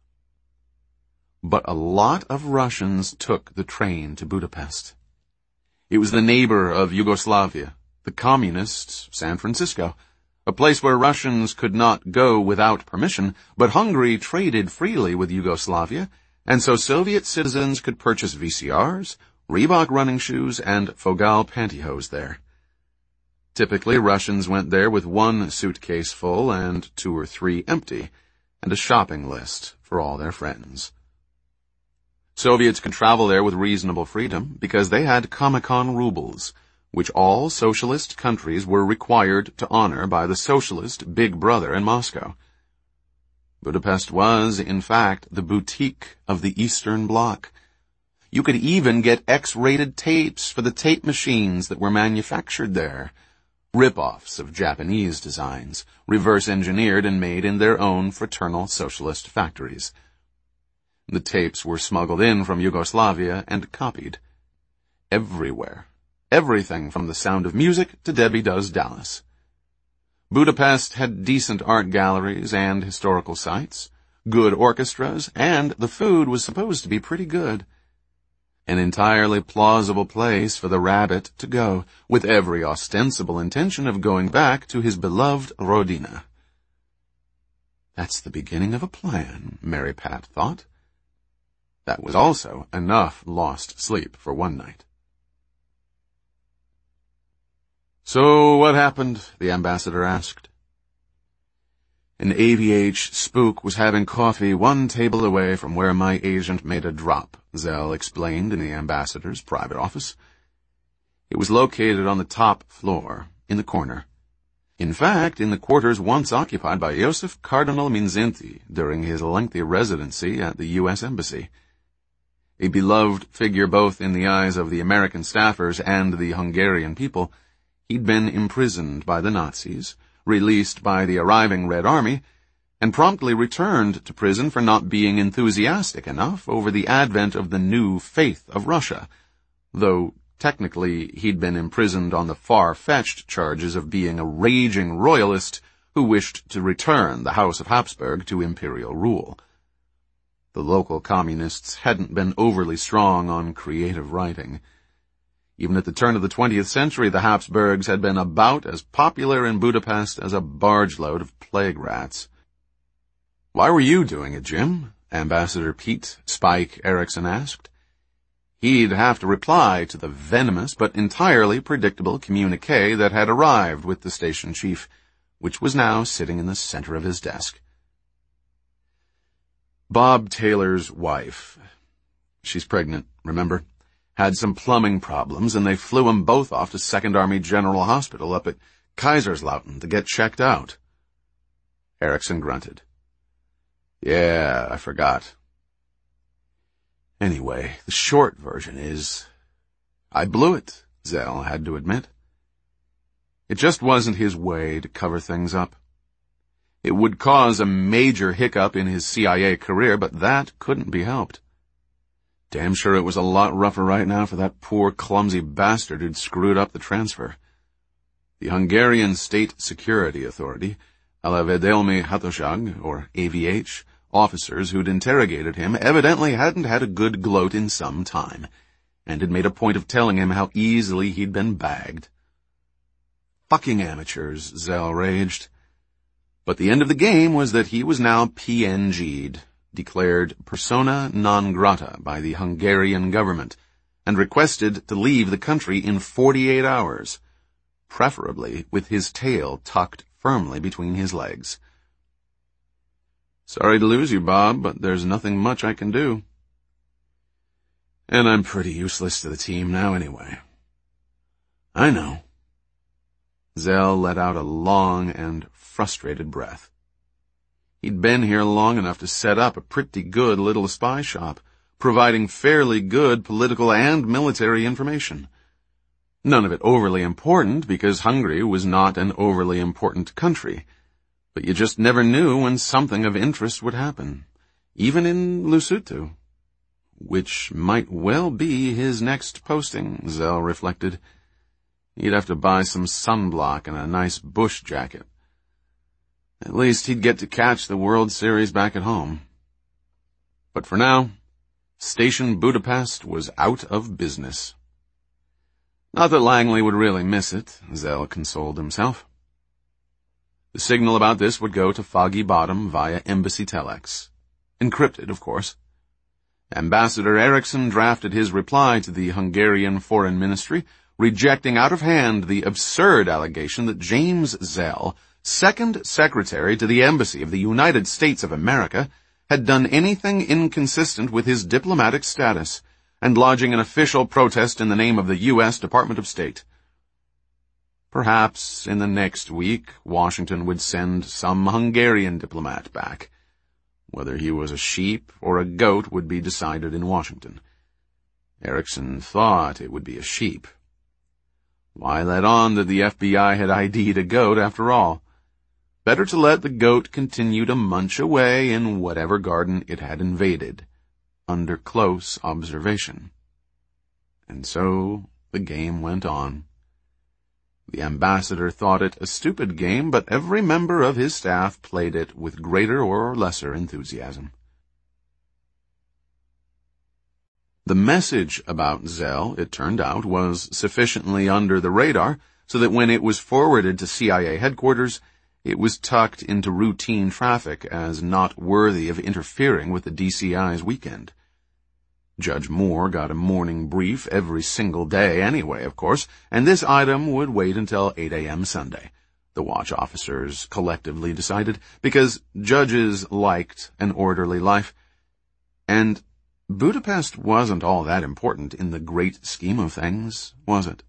But a lot of Russians took the train to Budapest. It was the neighbor of Yugoslavia, the communist San Francisco, a place where Russians could not go without permission, but Hungary traded freely with Yugoslavia, and so Soviet citizens could purchase V C Rs, Reebok running shoes, and Fogal pantyhose there. Typically, Russians went there with one suitcase full and two or three empty, and a shopping list for all their friends. Soviets could travel there with reasonable freedom because they had Comecon rubles, which all socialist countries were required to honor by the socialist Big Brother in Moscow. Budapest was, in fact, the boutique of the Eastern Bloc. You could even get X-rated tapes for the tape machines that were manufactured there, rip-offs of Japanese designs, reverse-engineered and made in their own fraternal socialist factories. The tapes were smuggled in from Yugoslavia and copied. Everywhere. Everything from The Sound of Music to Debbie Does Dallas. Budapest had decent art galleries and historical sites, good orchestras, and the food was supposed to be pretty good. An entirely plausible place for the rabbit to go, with every ostensible intention of going back to his beloved Rodina. That's the beginning of a plan, Mary Pat thought. That was also enough lost sleep for one night. So what happened? The ambassador asked. An A V H spook was having coffee one table away from where my agent made a drop, Zell explained in the ambassador's private office. It was located on the top floor, in the corner. In fact, in the quarters once occupied by Joseph Cardinal Minzinti during his lengthy residency at the U S Embassy. A beloved figure both in the eyes of the American staffers and the Hungarian people, he'd been imprisoned by the Nazis, released by the arriving Red Army, and promptly returned to prison for not being enthusiastic enough over the advent of the new faith of Russia, though technically he'd been imprisoned on the far-fetched charges of being a raging royalist who wished to return the House of Habsburg to imperial rule. The local communists hadn't been overly strong on creative writing. Even at the turn of the twentieth century, the Habsburgs had been about as popular in Budapest as a barge-load of plague rats. "Why were you doing it, Jim?" Ambassador Pete Spike Erickson asked. He'd have to reply to the venomous but entirely predictable communique that had arrived with the station chief, which was now sitting in the center of his desk. Bob Taylor's wife. She's pregnant, remember? Had some plumbing problems, and they flew them both off to Second Army General Hospital up at Kaiserslautern to get checked out. Erickson grunted. Yeah, I forgot. Anyway, the short version is, I blew it, Zell had to admit. It just wasn't his way to cover things up. It would cause a major hiccup in his C I A career, but that couldn't be helped. Damn sure it was a lot rougher right now for that poor, clumsy bastard who'd screwed up the transfer. The Hungarian State Security Authority, Alavedelmi Hatóság, or A V H, officers who'd interrogated him evidently hadn't had a good gloat in some time, and had made a point of telling him how easily he'd been bagged. Fucking amateurs, Zell raged. But the end of the game was that he was now P N G'd, declared persona non grata by the Hungarian government, and requested to leave the country in forty-eight hours, preferably with his tail tucked firmly between his legs. Sorry to lose you, Bob, but there's nothing much I can do. And I'm pretty useless to the team now anyway. I know. Zell let out a long and frustrated breath. He'd been here long enough to set up a pretty good little spy shop, providing fairly good political and military information. None of it overly important, because Hungary was not an overly important country, but you just never knew when something of interest would happen, even in Lesotho. Which might well be his next posting, Zell reflected. He'd have to buy some sunblock and a nice bush jacket. At least he'd get to catch the World Series back at home. But for now, Station Budapest was out of business. Not that Langley would really miss it, Zell consoled himself. The signal about this would go to Foggy Bottom via embassy telex. Encrypted, of course. Ambassador Eriksson drafted his reply to the Hungarian Foreign Ministry, rejecting out of hand the absurd allegation that James Zell, second secretary to the Embassy of the United States of America, had done anything inconsistent with his diplomatic status, and lodging an official protest in the name of the U S Department of State. Perhaps in the next week, Washington would send some Hungarian diplomat back. Whether he was a sheep or a goat would be decided in Washington. Eriksson thought it would be a sheep. Why let on that the F B I had I D'd a goat after all? Better to let the goat continue to munch away in whatever garden it had invaded, under close observation. And so the game went on. The ambassador thought it a stupid game, but every member of his staff played it with greater or lesser enthusiasm. The message about Zell, it turned out, was sufficiently under the radar so that when it was forwarded to C I A headquarters, it was tucked into routine traffic as not worthy of interfering with the D C I's weekend. Judge Moore got a morning brief every single day anyway, of course, and this item would wait until eight a.m. Sunday, the watch officers collectively decided, because judges liked an orderly life, and Budapest wasn't all that important in the great scheme of things, was it?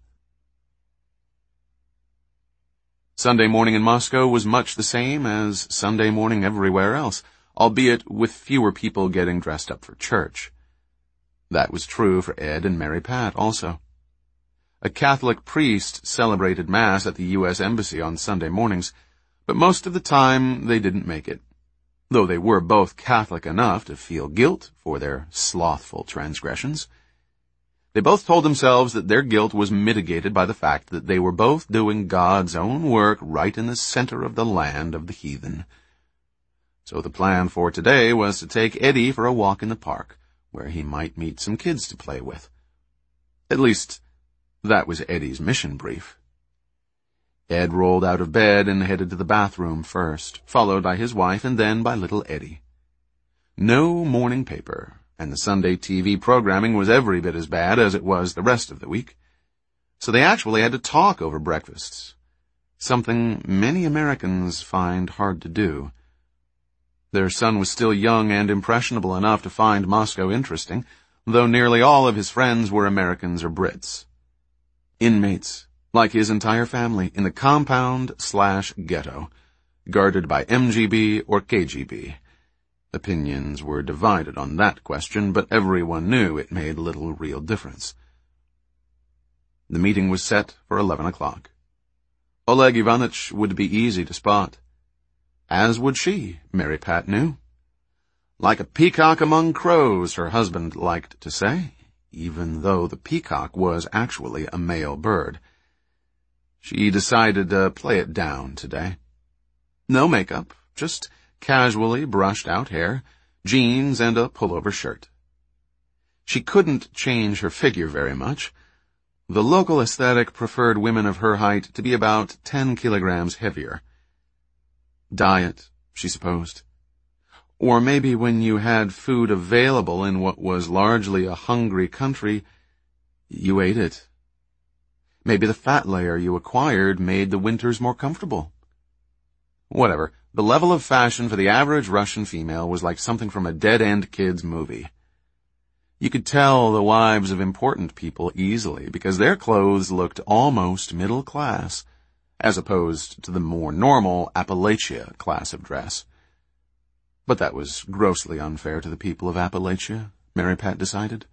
Sunday morning in Moscow was much the same as Sunday morning everywhere else, albeit with fewer people getting dressed up for church. That was true for Ed and Mary Pat also. A Catholic priest celebrated Mass at the U S Embassy on Sunday mornings, but most of the time they didn't make it, though they were both Catholic enough to feel guilt for their slothful transgressions. They both told themselves that their guilt was mitigated by the fact that they were both doing God's own work right in the center of the land of the heathen. So the plan for today was to take Eddie for a walk in the park, where he might meet some kids to play with. At least, that was Eddie's mission brief. Ed rolled out of bed and headed to the bathroom first, followed by his wife and then by little Eddie. No morning paper, and the Sunday T V programming was every bit as bad as it was the rest of the week. So they actually had to talk over breakfasts, something many Americans find hard to do. Their son was still young and impressionable enough to find Moscow interesting, though nearly all of his friends were Americans or Brits. Inmates, like his entire family, in the compound slash ghetto, guarded by M G B or K G B. Opinions were divided on that question, but everyone knew it made little real difference. The meeting was set for eleven o'clock. Oleg Ivanitch would be easy to spot. As would she, Mary Pat knew. Like a peacock among crows, her husband liked to say, even though the peacock was actually a male bird. She decided to play it down today. No makeup, just casually brushed out hair, jeans, and a pullover shirt. She couldn't change her figure very much. The local aesthetic preferred women of her height to be about ten kilograms heavier. Diet, she supposed. Or maybe when you had food available in what was largely a hungry country, you ate it. Maybe the fat layer you acquired made the winters more comfortable. Whatever, the level of fashion for the average Russian female was like something from a dead-end kids movie. You could tell the wives of important people easily because their clothes looked almost middle class, as opposed to the more normal Appalachia class of dress. But that was grossly unfair to the people of Appalachia, Mary Pat decided.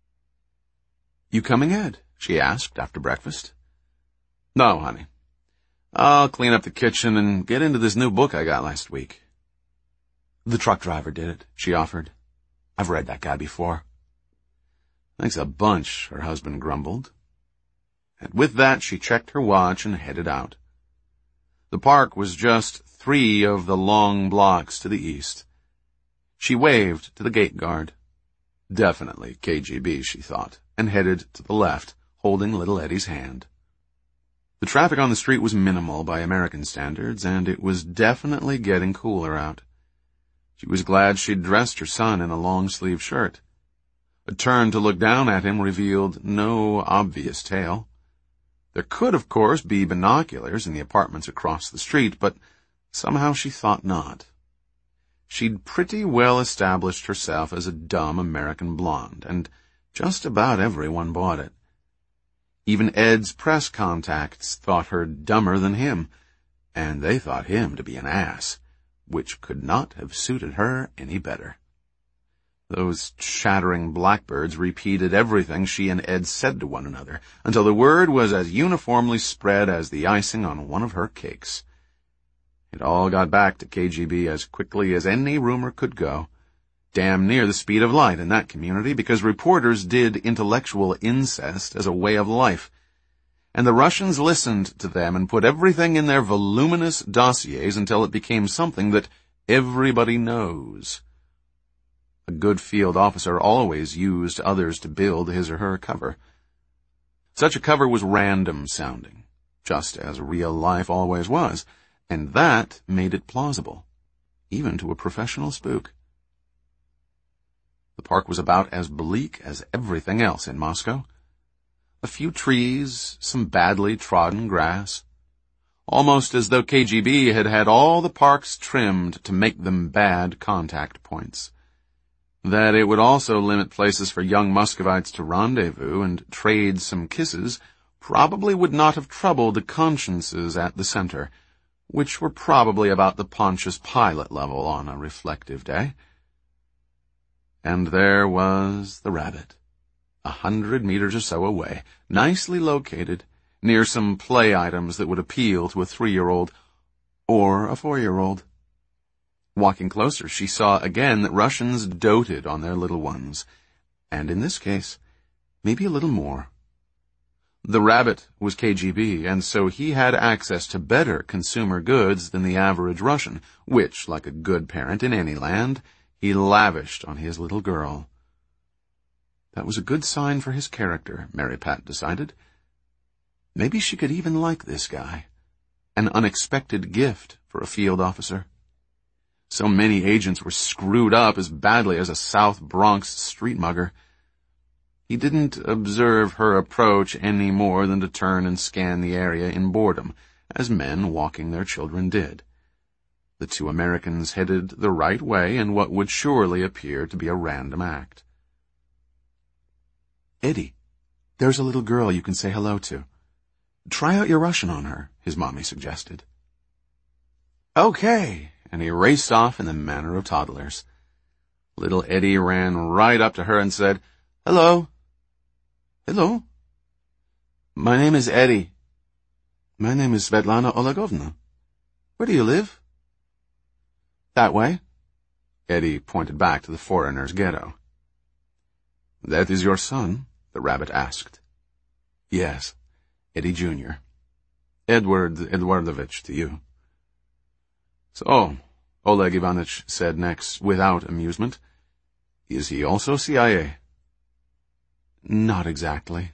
"You coming, Ed?" she asked after breakfast. "No, honey. I'll clean up the kitchen and get into this new book I got last week." "The truck driver did it," she offered. "I've read that guy before." "Thanks a bunch," her husband grumbled. And with that, she checked her watch and headed out. The park was just three of the long blocks to the east. She waved to the gate guard. Definitely K G B, she thought, and headed to the left, holding little Eddie's hand. The traffic on the street was minimal by American standards, and it was definitely getting cooler out. She was glad she'd dressed her son in a long-sleeved shirt. A turn to look down at him revealed no obvious tail. There could, of course, be binoculars in the apartments across the street, but somehow she thought not. She'd pretty well established herself as a dumb American blonde, and just about everyone bought it. Even Ed's press contacts thought her dumber than him, and they thought him to be an ass, which could not have suited her any better. Those chattering blackbirds repeated everything she and Ed said to one another, until the word was as uniformly spread as the icing on one of her cakes. It all got back to K G B as quickly as any rumor could go. Damn near the speed of light in that community, because reporters did intellectual incest as a way of life. And the Russians listened to them and put everything in their voluminous dossiers until it became something that everybody knows. A good field officer always used others to build his or her cover. Such a cover was random sounding, just as real life always was, and that made it plausible, even to a professional spook. The park was about as bleak as everything else in Moscow. A few trees, some badly trodden grass, almost as though K G B had had all the parks trimmed to make them bad contact points. That it would also limit places for young Muscovites to rendezvous and trade some kisses probably would not have troubled the consciences at the center, which were probably about the Pontius Pilate level on a reflective day. And there was the rabbit, a hundred meters or so away, nicely located, near some play items that would appeal to a three-year-old or a four-year-old. Walking closer, she saw again that Russians doted on their little ones, and in this case, maybe a little more. The rabbit was K G B, and so he had access to better consumer goods than the average Russian, which, like a good parent in any land, he lavished on his little girl. That was a good sign for his character, Mary Pat decided. Maybe she could even like this guy. An unexpected gift for a field officer. So many agents were screwed up as badly as a South Bronx street mugger. He didn't observe her approach any more than to turn and scan the area in boredom, as men walking their children did. The two Americans headed the right way in what would surely appear to be a random act. "Eddie, there's a little girl you can say hello to. Try out your Russian on her," his mommy suggested. "Okay," and he raced off in the manner of toddlers. Little Eddie ran right up to her and said, "Hello." "Hello." "My name is Eddie." "My name is Svetlana Olegovna. Where do you live?" "That way." Eddie pointed back to the foreigner's ghetto. "That is your son?" the rabbit asked. "Yes, Eddie Junior Edward Edwardovich to you." "So," Oleg Ivanich said next, without amusement, "is he also C I A?" Not exactly.